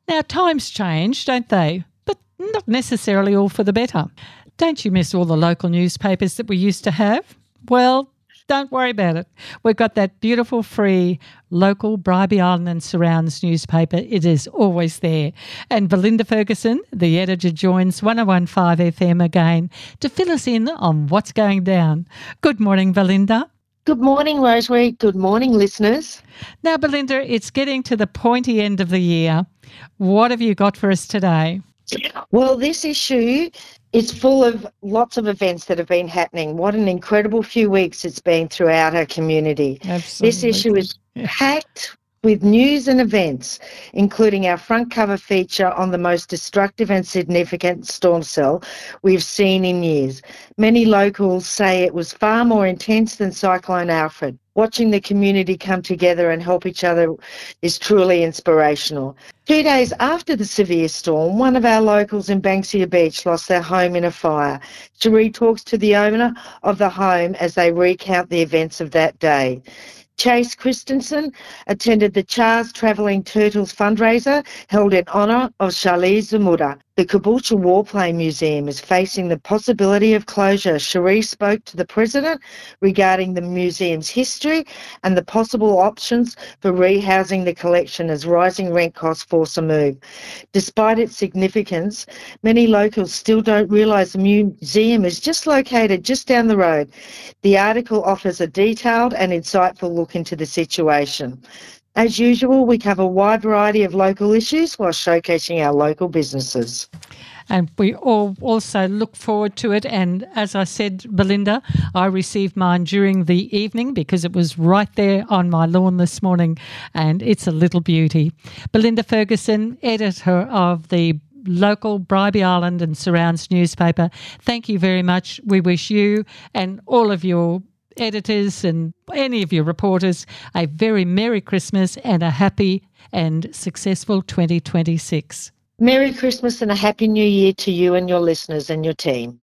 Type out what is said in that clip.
Now, times change, don't they? But not necessarily all for the better. Don't you miss all the local newspapers that we used to have? Well, don't worry about it. We've got that beautiful free local Bribie Island and surrounds newspaper. It is always there. And Belinda Ferguson, the editor, joins 101.5 FM again to fill us in on what's going down. Good morning, Belinda. Good morning, Rosemary. Good morning, listeners. Now, Belinda, it's getting to the pointy end of the year. What have you got for us today? Well, this issue is full of lots of events that have been happening. What an incredible few weeks it's been throughout our community. Absolutely. This issue is packed with news and events, including our front cover feature on the most destructive and significant storm cell we've seen in years. Many locals say it was far more intense than Cyclone Alfred. Watching the community come together and help each other is truly inspirational. 2 days after the severe storm, one of our locals in Banksia Beach lost their home in a fire. Cherie talks to the owner of the home as they recount the events of that day. Chase Christensen attended the Charles Travelling Turtles fundraiser held in honour of Charlize Zamunda. The Caboolture Warplane Museum is facing the possibility of closure. Cherie spoke to the president regarding the museum's history and the possible options for rehousing the collection as rising rent costs force a move. Despite its significance, many locals still don't realise the museum is just located just down the road. The article offers a detailed and insightful look into the situation. As usual, we cover a wide variety of local issues while showcasing our local businesses. And we all also look forward to it. And as I said, Belinda, I received mine during the evening because it was right there on my lawn this morning, and it's a little beauty. Belinda Ferguson, editor of the local Bribie Island and surrounds newspaper, thank you very much. We wish you and all of your editors and any of your reporters a very Merry Christmas and a happy and successful 2026. Merry Christmas and a Happy New Year to you and your listeners and your team.